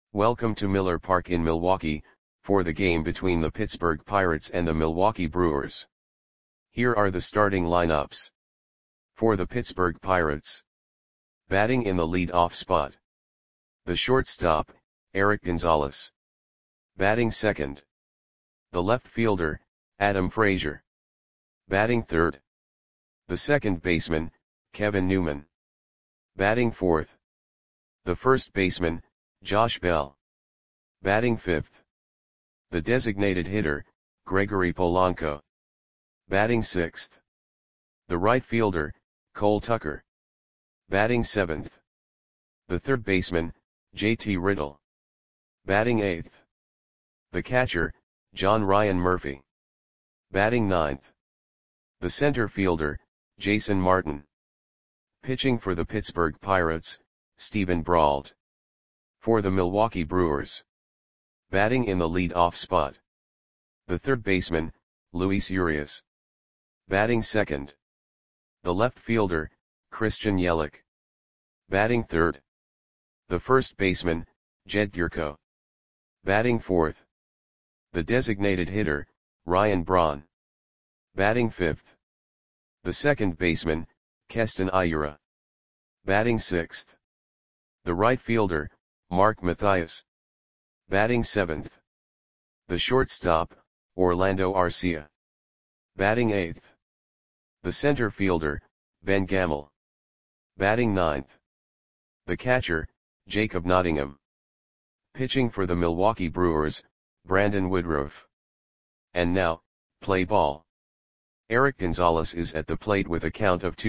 Welcome to Miller Park in Milwaukee, for the game between the Pittsburgh Pirates and the Milwaukee Brewers. Here are the starting lineups. For the Pittsburgh Pirates. Batting in the lead-off spot. The shortstop, Erik Gonzalez. Batting second. The left fielder, Adam Frazier. Batting third. The second baseman, Kevin Newman. Batting fourth. The first baseman, Josh Bell. Batting fifth. The designated hitter, Gregory Polanco. Batting sixth. The right fielder, Cole Tucker. Batting seventh. The third baseman, JT Riddle. Batting eighth. The catcher, John Ryan Murphy. Batting ninth. The center fielder, Jason Martin. Pitching for the Pittsburgh Pirates, Steven Brault. For the Milwaukee Brewers. Batting in the lead-off spot. The third baseman, Luis Urias. Batting second. The left fielder, Christian Yelich. Batting third. The first baseman, Jed Gyorko. Batting fourth. The designated hitter, Ryan Braun. Batting fifth. The second baseman, Keston Hiura. Batting sixth. The right fielder, Mark Mathias. Batting seventh. The shortstop, Orlando Arcia. Batting eighth. The center fielder, Ben Gamel. Batting ninth. The catcher, Jacob Nottingham. Pitching for the Milwaukee Brewers, Brandon Woodruff. And now, play ball. Erik Gonzalez is at the plate with a count of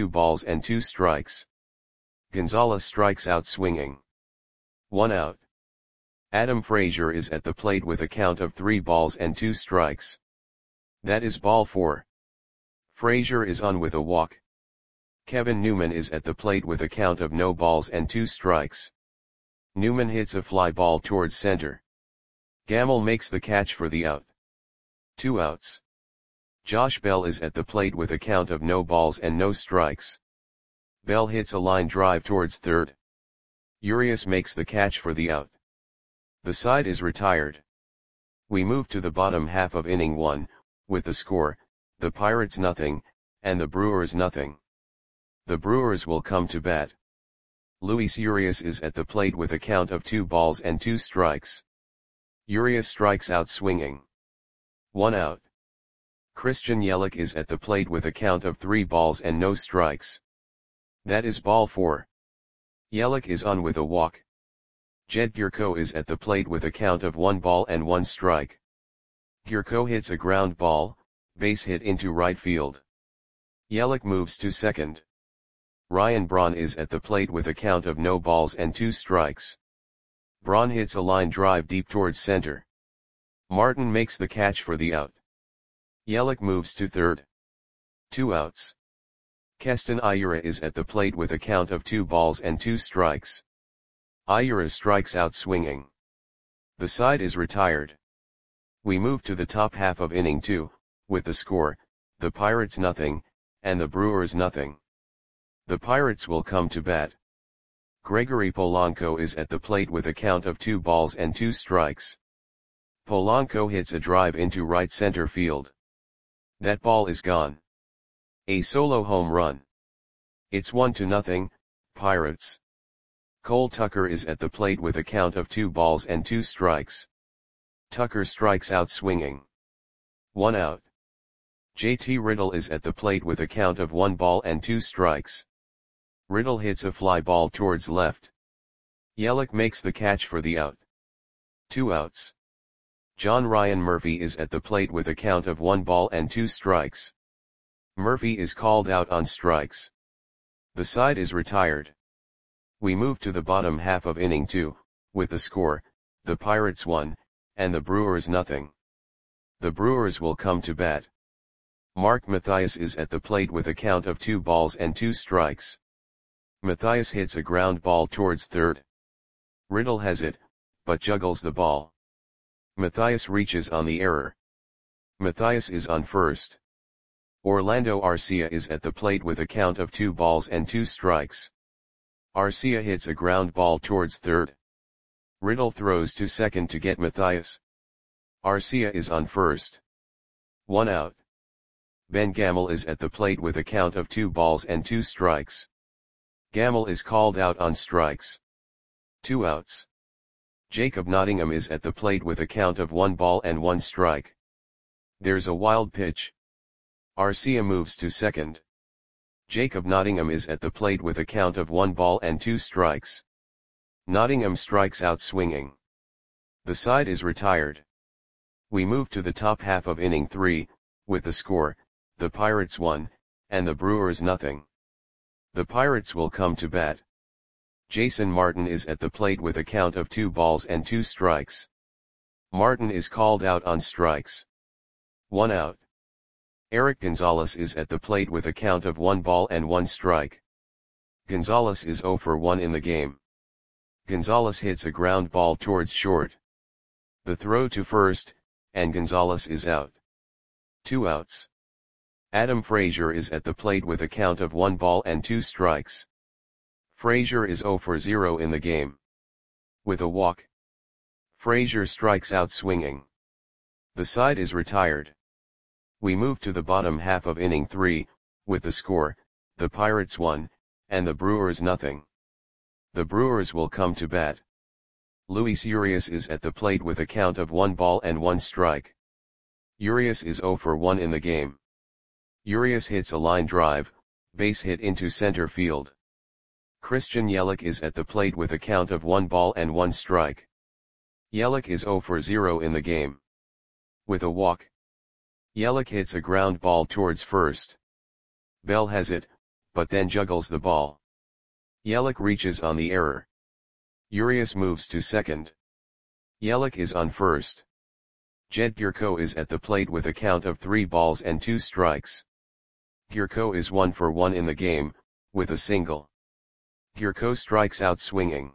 2-2. Gonzalez strikes out swinging. 1 out. Adam Frazier is at the plate with a count of 3-2. That is ball 4. Frazier is on with a walk. Kevin Newman is at the plate with a count of 0-2. Newman hits a fly ball towards center. Gamel makes the catch for the out. 2 outs. Josh Bell is at the plate with a count of 0-0. Bell hits a line drive towards third. Urias makes the catch for the out. The side is retired. We move to the bottom half of inning 1, with the score, the Pirates 0, and the Brewers 0. The Brewers will come to bat. Luis Urias is at the plate with a count of 2-2. Urias strikes out swinging. 1 out. Christian Yelich is at the plate with a count of 3-0. That is ball 4. Yelich is on with a walk. Jed Gyorko is at the plate with a count of 1-1. Gyorko hits a ground ball, base hit into right field. Yelich moves to second. Ryan Braun is at the plate with a count of 0-2. Braun hits a line drive deep towards center. Martin makes the catch for the out. Yelich moves to third. 2 outs. Keston Hiura is at the plate with a count of 2-2. Hiura strikes out swinging. The side is retired. We move to the top half of inning 2, with the score, the Pirates 0, and the Brewers 0. The Pirates will come to bat. Gregory Polanco is at the plate with a count of 2-2. Polanco hits a drive into right center field. That ball is gone. A solo home run. It's 1-0, Pirates. Cole Tucker is at the plate with a count of 2-2. Tucker strikes out swinging. 1 out. JT Riddle is at the plate with a count of 1-2. Riddle hits a fly ball towards left. Yelich makes the catch for the out. 2 outs. John Ryan Murphy is at the plate with a count of 1-2. Murphy is called out on strikes. The side is retired. We move to the bottom half of inning 2, with the score, the Pirates 1, and the Brewers 0. The Brewers will come to bat. Mark Mathias is at the plate with a count of 2-2. Mathias hits a ground ball towards third. Riddle has it, but juggles the ball. Mathias reaches on the error. Mathias is on first. Orlando Arcia is at the plate with a count of 2-2. Arcia hits a ground ball towards third. Riddle throws to second to get Matthias. Arcia is on first. 1 out. Ben Gamel is at the plate with a count of 2 balls and 2 strikes. Gamel is called out on strikes. 2 outs. Jacob Nottingham is at the plate with a count of 1 ball and 1 strike. There's a wild pitch. Arcia moves to second. Jacob Nottingham is at the plate with a count of 1 ball and 2 strikes. Nottingham strikes out swinging. The side is retired. We move to the top half of inning 3, with the score, the Pirates 1, and the Brewers nothing. The Pirates will come to bat. Jason Martin is at the plate with a count of 2 balls and 2 strikes. Martin is called out on strikes. 1 out. Eric Gonzalez is at the plate with a count of 1 ball and 1 strike. Gonzalez is 0 for 1 in the game. Gonzalez hits a ground ball towards short. The throw to first, and Gonzalez is out. 2 outs. Adam Frazier is at the plate with a count of 1 ball and 2 strikes. Frazier is 0 for 0 in the game. With a walk. Frazier strikes out swinging. The side is retired. We move to the bottom half of inning 3, with the score, the Pirates 1, and the Brewers nothing. The Brewers will come to bat. Luis Urias is at the plate with a count of 1 ball and 1 strike. Urias is 0 for 1 in the game. Urias hits a line drive, base hit into center field. Christian Yelich is at the plate with a count of 1 ball and 1 strike. Yelich is 0 for 0 in the game. With a walk. Yelich hits a ground ball towards first. Bell has it, but then juggles the ball. Yelich reaches on the error. Urias moves to second. Yelich is on first. Jed Gierko is at the plate with a count of 3 balls and 2 strikes. Gierko is 1 for 1 in the game, with a single. Gierko strikes out swinging.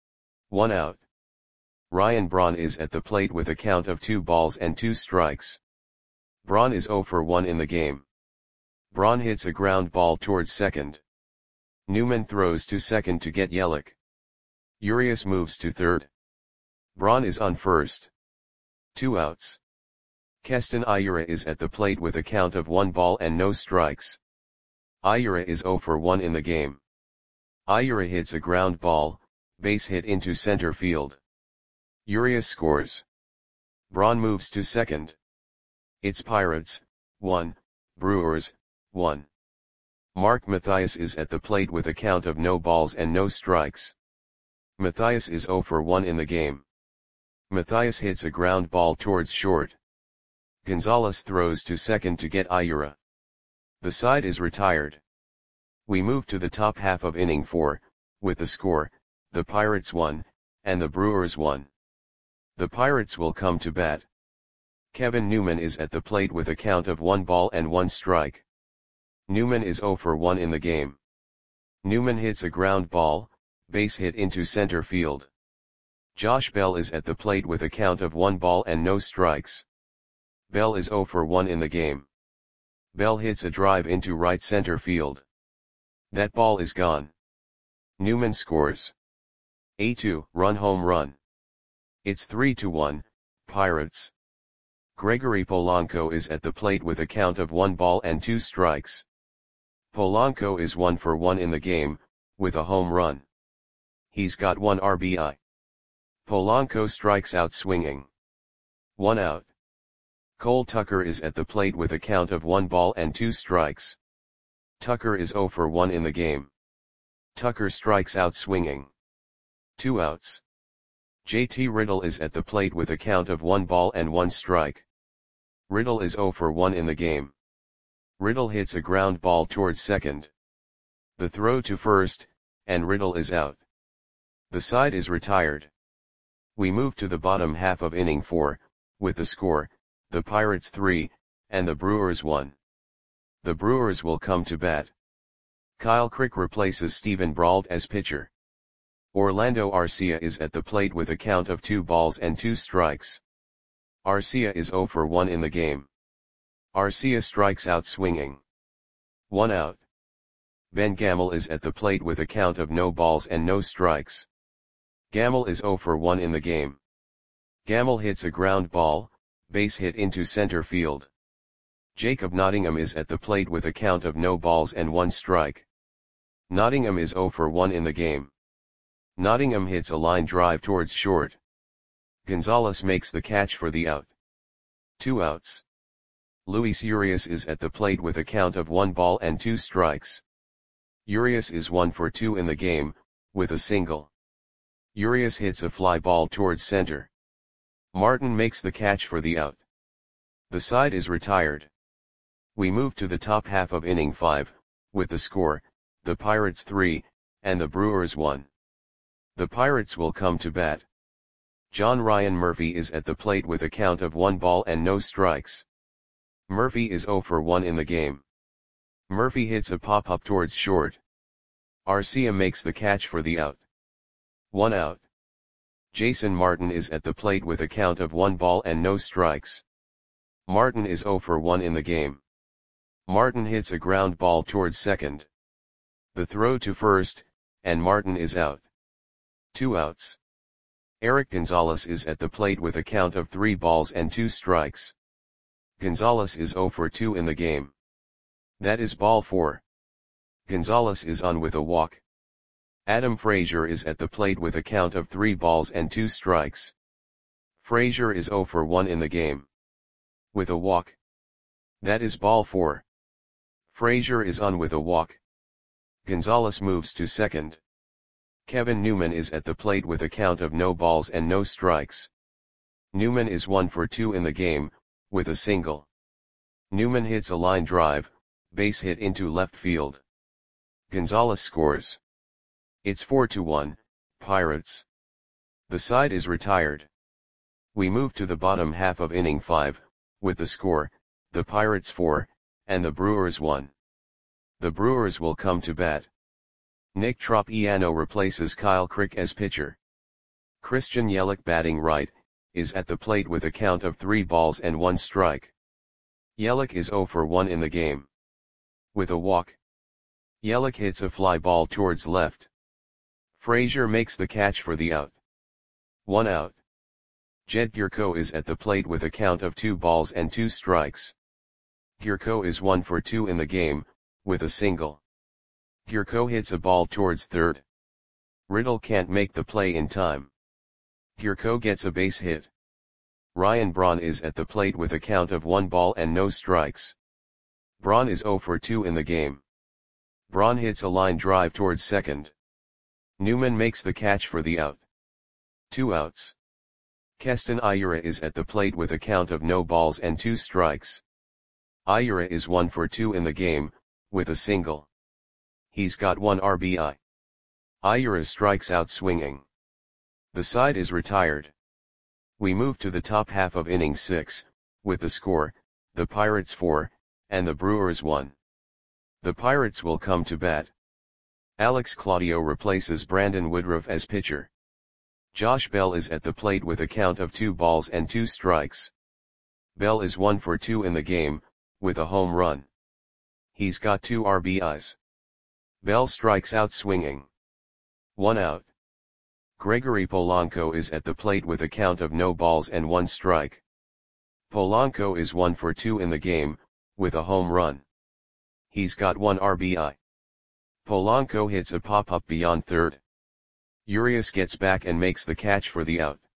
1 out. Ryan Braun is at the plate with a count of 2 balls and 2 strikes. Braun is 0 for 1 in the game. Braun hits a ground ball towards second. Newman throws to second to get Yelich. Urias moves to third. Braun is on first. 2 outs. Keston Hiura is at the plate with a count of 1 ball and no strikes. Hiura is 0 for 1 in the game. Hiura hits a ground ball, base hit into center field. Urias scores. Braun moves to second. It's Pirates, 1, Brewers, 1. Mark Mathias is at the plate with a count of no balls and no strikes. Mathias is 0 for 1 in the game. Mathias hits a ground ball towards short. Gonzalez throws to second to get Hiura. The side is retired. We move to the top half of inning 4, with the score, the Pirates 1, and the Brewers 1. The Pirates will come to bat. Kevin Newman is at the plate with a count of 1 ball and 1 strike. Newman is 0 for 1 in the game. Newman hits a ground ball, base hit into center field. Josh Bell is at the plate with a count of 1 ball and no strikes. Bell is 0 for 1 in the game. Bell hits a drive into right center field. That ball is gone. Newman scores. A 2-run home run. It's 3-1, Pirates. Gregory Polanco is at the plate with a count of 1 ball and 2 strikes. Polanco is 1 for 1 in the game, with a home run. He's got 1 RBI. Polanco strikes out swinging. 1 out. Cole Tucker is at the plate with a count of 1 ball and 2 strikes. Tucker is 0 for 1 in the game. Tucker strikes out swinging. 2 outs. JT Riddle is at the plate with a count of 1 ball and 1 strike. Riddle is 0 for 1 in the game. Riddle hits a ground ball towards second. The throw to first, and Riddle is out. The side is retired. We move to the bottom half of inning 4, with the score, the Pirates 3, and the Brewers 1. The Brewers will come to bat. Kyle Crick replaces Steven Brault as pitcher. Orlando Arcia is at the plate with a count of 2 balls and 2 strikes. Arcia is 0 for 1 in the game. Arcia strikes out swinging. 1 out. Ben Gamel is at the plate with a count of no balls and no strikes. Gamel is 0 for 1 in the game. Gamel hits a ground ball, base hit into center field. Jacob Nottingham is at the plate with a count of no balls and 1 strike. Nottingham is 0 for 1 in the game. Nottingham hits a line drive towards short. Gonzalez makes the catch for the out. 2 outs. Luis Urias is at the plate with a count of 1 ball and 2 strikes. Urias is 1 for 2 in the game, with a single. Urias hits a fly ball towards center. Martin makes the catch for the out. The side is retired. We move to the top half of inning 5, with the score, the Pirates 3, and the Brewers 1. The Pirates will come to bat. John Ryan Murphy is at the plate with a count of 1 ball and no strikes. Murphy is 0 for 1 in the game. Murphy hits a pop-up towards short. Arcia makes the catch for the out. 1 out. Jason Martin is at the plate with a count of 1 ball and no strikes. Martin is 0 for 1 in the game. Martin hits a ground ball towards second. The throw to first, and Martin is out. 2 outs. Eric Gonzalez is at the plate with a count of 3 balls and 2 strikes. Gonzalez is 0 for 2 in the game. That is ball 4. Gonzalez is on with a walk. Adam Frazier is at the plate with a count of 3 balls and 2 strikes. Frazier is 0 for 1 in the game. With a walk. That is ball 4. Frazier is on with a walk. Gonzalez moves to second. Kevin Newman is at the plate with a count of no balls and no strikes. Newman is 1 for 2 in the game, with a single. Newman hits a line drive, base hit into left field. Gonzalez scores. It's 4-1, Pirates. The side is retired. We move to the bottom half of inning 5, with the score, the Pirates 4, and the Brewers 1. The Brewers will come to bat. Nick Tropiano replaces Kyle Crick as pitcher. Christian Yelich, batting right, is at the plate with a count of 3 balls and 1 strike. Yelich is 0 for 1 in the game. With a walk. Yelich hits a fly ball towards left. Frazier makes the catch for the out. 1 out. Jed Gyorko is at the plate with a count of 2 balls and 2 strikes. Gyorko is 1 for 2 in the game, with a single. Gyorko hits a ball towards third. Riddle can't make the play in time. Gyorko gets a base hit. Ryan Braun is at the plate with a count of 1 ball and no strikes. Braun is 0 for 2 in the game. Braun hits a line drive towards second. Newman makes the catch for the out. 2 outs. Keston Hiura is at the plate with a count of no balls and 2 strikes. Hiura is 1 for 2 in the game, with a single. He's got 1 RBI. Hiura strikes out swinging. The side is retired. We move to the top half of inning 6, with the score, the Pirates 4, and the Brewers 1. The Pirates will come to bat. Alex Claudio replaces Brandon Woodruff as pitcher. Josh Bell is at the plate with a count of 2 balls and 2 strikes. Bell is 1 for 2 in the game, with a home run. He's got 2 RBIs. Bell strikes out swinging. 1 out. Gregory Polanco is at the plate with a count of no balls and 1 strike. Polanco is 1 for 2 in the game, with a home run. He's got 1 RBI. Polanco hits a pop-up beyond third. Urias gets back and makes the catch for the out.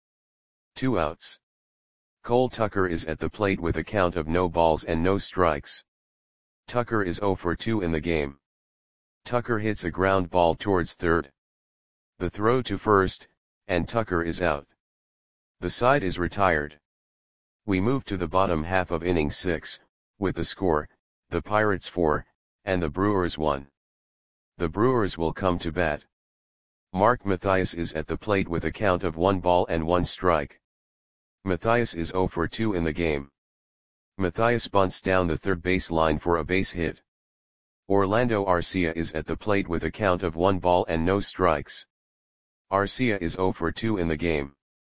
2 outs. Cole Tucker is at the plate with a count of no balls and no strikes. Tucker is 0 for 2 in the game. Tucker hits a ground ball towards third. The throw to first, and Tucker is out. The side is retired. We move to the bottom half of inning 6, with the score, the Pirates 4, and the Brewers 1. The Brewers will come to bat. Mark Mathias is at the plate with a count of 1 ball and 1 strike. Mathias is 0 for 2 in the game. Mathias bunts down the third base line for a base hit. Orlando Arcia is at the plate with a count of 1 ball and no strikes. Arcia is 0 for 2 in the game.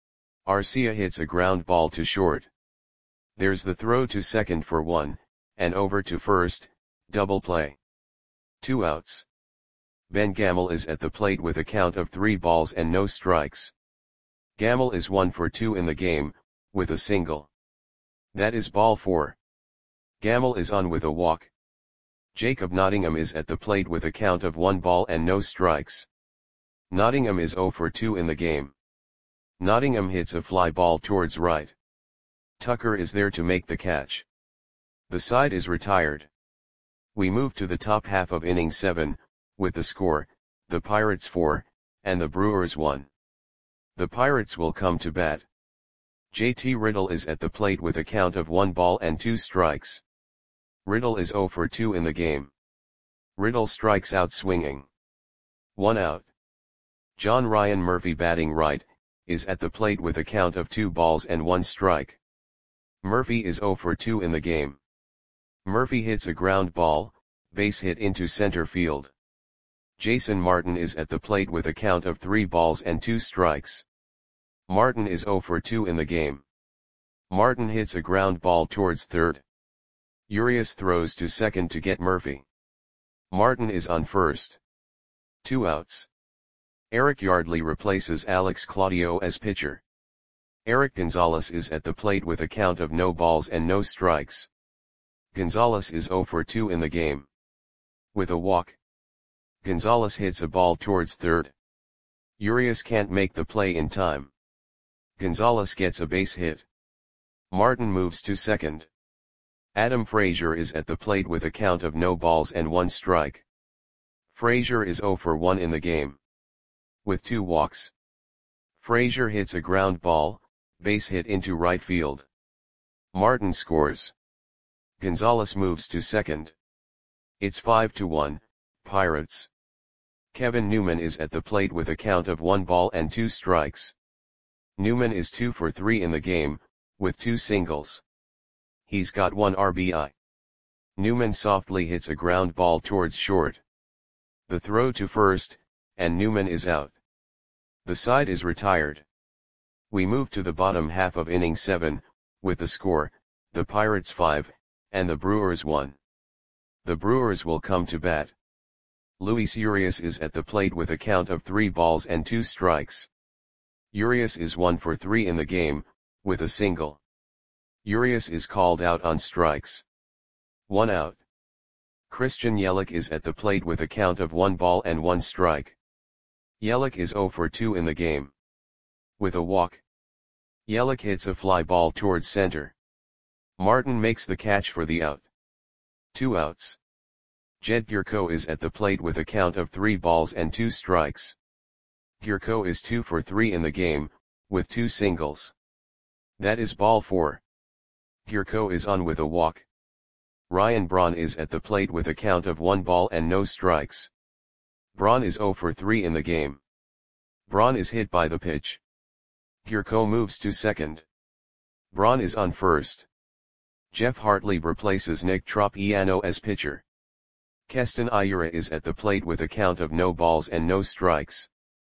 Arcia hits a ground ball to short. There's the throw to second for 1, and over to first, double play. 2 outs. Ben Gamel is at the plate with a count of 3 balls and no strikes. Gamel is 1 for 2 in the game, with a single. That is ball 4. Gamel is on with a walk. Jacob Nottingham is at the plate with a count of 1 ball and no strikes. Nottingham is 0 for 2 in the game. Nottingham hits a fly ball towards right. Tucker is there to make the catch. The side is retired. We move to the top half of inning 7, with the score, the Pirates 4, and the Brewers 1. The Pirates will come to bat. JT Riddle is at the plate with a count of 1 ball and 2 strikes. Riddle is 0 for 2 in the game. Riddle strikes out swinging. 1 out. John Ryan Murphy, batting right, is at the plate with a count of 2 balls and 1 strike. Murphy is 0 for 2 in the game. Murphy hits a ground ball, base hit into center field. Jason Martin is at the plate with a count of 3 balls and 2 strikes. Martin is 0 for 2 in the game. Martin hits a ground ball towards third. Urias throws to second to get Murphy. Martin is on first. 2 outs. Eric Yardley replaces Alex Claudio as pitcher. Eric Gonzalez is at the plate with a count of no balls and no strikes. Gonzalez is 0 for 2 in the game. With a walk. Gonzalez hits a ball towards third. Urias can't make the play in time. Gonzalez gets a base hit. Martin moves to second. Adam Frazier is at the plate with a count of no balls and 1 strike. Frazier is 0 for 1 in the game. With 2 walks. Frazier hits a ground ball, base hit into right field. Martin scores. Gonzalez moves to second. It's 5-1, Pirates. Kevin Newman is at the plate with a count of 1 ball and 2 strikes. Newman is 2 for 3 in the game, with 2 singles. He's got 1 RBI. Newman softly hits a ground ball towards short. The throw to first, and Newman is out. The side is retired. We move to the bottom half of inning 7, with the score, the Pirates 5, and the Brewers 1. The Brewers will come to bat. Luis Urias is at the plate with a count of 3 balls and 2 strikes. Urias is 1 for 3 in the game, with a single. Urias is called out on strikes. 1 out. Christian Yelich is at the plate with a count of 1 ball and 1 strike. Yelich is 0 for 2 in the game. With a walk. Yelich hits a fly ball towards center. Martin makes the catch for the out. 2 outs. Jed Gyorko is at the plate with a count of 3 balls and 2 strikes. Gyorko is 2 for 3 in the game, with 2 singles. That is ball 4. Gyorko is on with a walk. Ryan Braun is at the plate with a count of 1 ball and no strikes. Braun is 0 for 3 in the game. Braun is hit by the pitch. Gyorko moves to second. Braun is on first. Jeff Hartley replaces Nick Tropiano as pitcher. Keston Hiura is at the plate with a count of no balls and no strikes.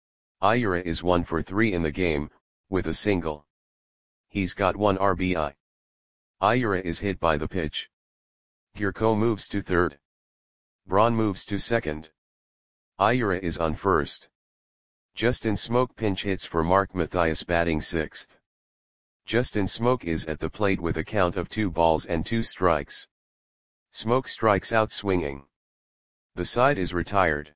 Hiura is 1 for 3 in the game, with a single. He's got 1 RBI. Hiura is hit by the pitch. Gyorko moves to third. Braun moves to second. Hiura is on first. Justin Smoke pinch hits for Mark Mathias, batting 6th. Justin Smoke is at the plate with a count of 2 balls and 2 strikes. Smoke strikes out swinging. The side is retired.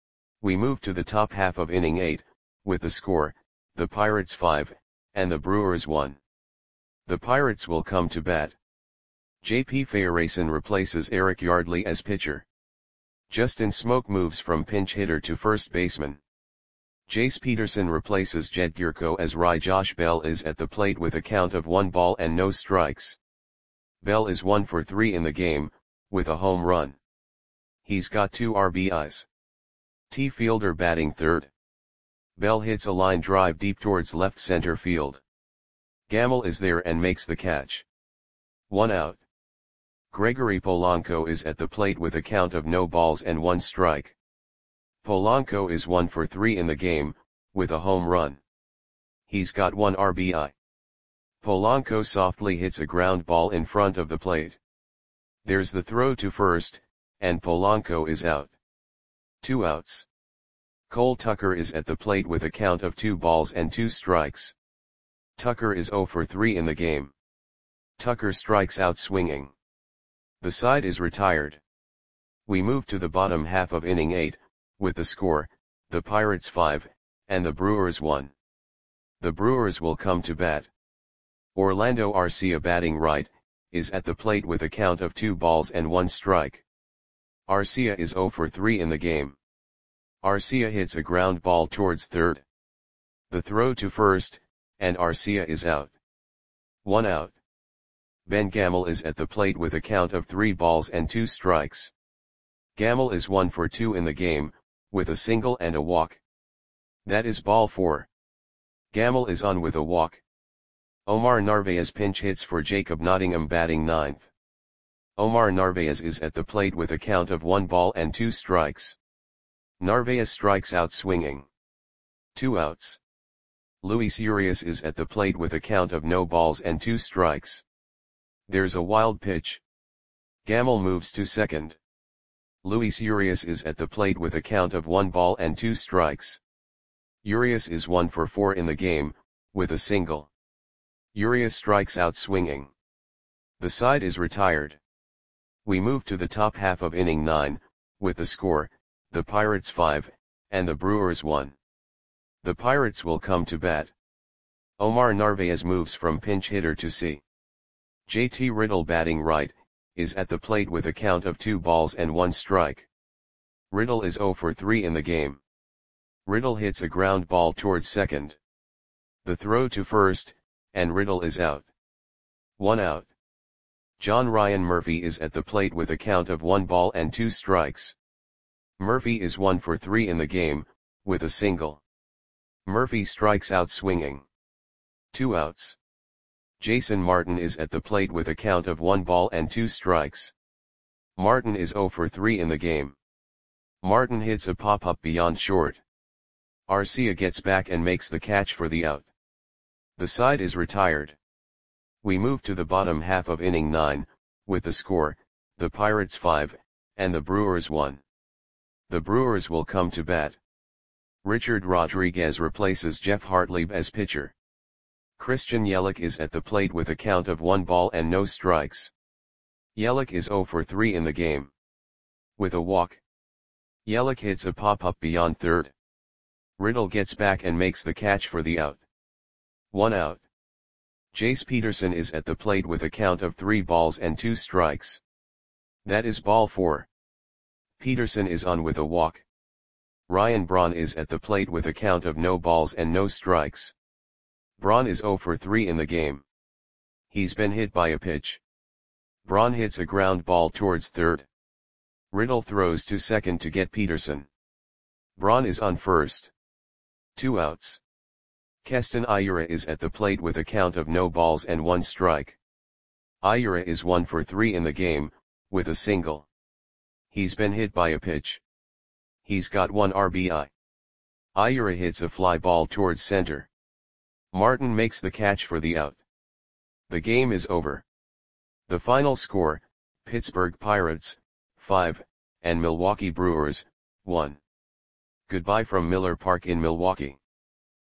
We move to the top half of inning 8, with the score, the Pirates 5, and the Brewers 1. The Pirates will come to bat. J.P. Feyereisen replaces Eric Yardley as pitcher. Justin Smoke moves from pinch hitter to first baseman. Jace Peterson replaces Jed Gyorko as right. Josh Bell is at the plate with a count of 1 ball and no strikes. Bell is 1 for 3 in the game, with a home run. He's got 2 RBIs. T. Fielder batting third. Bell hits a line drive deep towards left center field. Gamel is there and makes the catch. 1 out. Gregory Polanco is at the plate with a count of no balls and 1 strike. Polanco is 1 for 3 in the game, with a home run. He's got 1 RBI. Polanco softly hits a ground ball in front of the plate. There's the throw to first, and Polanco is out. 2 outs. Cole Tucker is at the plate with a count of 2 balls and 2 strikes. Tucker is 0 for 3 in the game. Tucker strikes out swinging. The side is retired. We move to the bottom half of inning 8, with the score, the Pirates 5, and the Brewers 1. The Brewers will come to bat. Orlando Arcia, batting right, is at the plate with a count of 2 balls and 1 strike. Arcia is 0 for 3 in the game. Arcia hits a ground ball towards third. The throw to first, and Arcia is out. 1 out. Ben Gamel is at the plate with a count of 3 balls and 2 strikes. Gamel is 1 for 2 in the game, with a single and a walk. That is ball 4. Gamel is on with a walk. Omar Narvaez pinch hits for Jacob Nottingham, batting ninth. Omar Narvaez is at the plate with a count of 1 ball and 2 strikes. Narvaez strikes out swinging. 2 outs. Luis Urias is at the plate with a count of no balls and 2 strikes. There's a wild pitch. Gamel moves to second. Luis Urias is at the plate with a count of 1 ball and 2 strikes. Urias is 1 for 4 in the game, with a single. Urias strikes out swinging. The side is retired. We move to the top half of inning 9, with the score, the Pirates 5, and the Brewers 1. The Pirates will come to bat. Omar Narvaez moves from pinch hitter to C. JT Riddle, batting right, is at the plate with a count of 2 balls and 1 strike. Riddle is 0 for 3 in the game. Riddle hits a ground ball towards second. The throw to first, and Riddle is out. 1 out. John Ryan Murphy is at the plate with a count of 1 ball and 2 strikes. Murphy is 1 for 3 in the game, with a single. Murphy strikes out swinging. 2 outs. Jason Martin is at the plate with a count of 1 ball and 2 strikes. Martin is 0 for 3 in the game. Martin hits a pop-up beyond short. Arcia gets back and makes the catch for the out. The side is retired. We move to the bottom half of inning 9, with the score, the Pirates 5, and the Brewers 1. The Brewers will come to bat. Richard Rodriguez replaces Jeff Hartlieb as pitcher. Christian Yelich is at the plate with a count of 1 ball and no strikes. Yelich is 0 for 3 in the game. With a walk. Yelich hits a pop-up beyond third. Riddle gets back and makes the catch for the out. 1 out. Jace Peterson is at the plate with a count of 3 balls and 2 strikes. That is ball 4. Peterson is on with a walk. Ryan Braun is at the plate with a count of no balls and no strikes. Braun is 0 for 3 in the game. He's been hit by a pitch. Braun hits a ground ball towards third. Riddle throws to second to get Peterson. Braun is on first. 2 outs. Keston Hiura is at the plate with a count of no balls and 1 strike. Hiura is 1 for 3 in the game, with a single. He's been hit by a pitch. He's got 1 RBI. Hiura hits a fly ball towards center. Martin makes the catch for the out. The game is over. The final score, Pittsburgh Pirates, 5, and Milwaukee Brewers, 1. Goodbye from Miller Park in Milwaukee.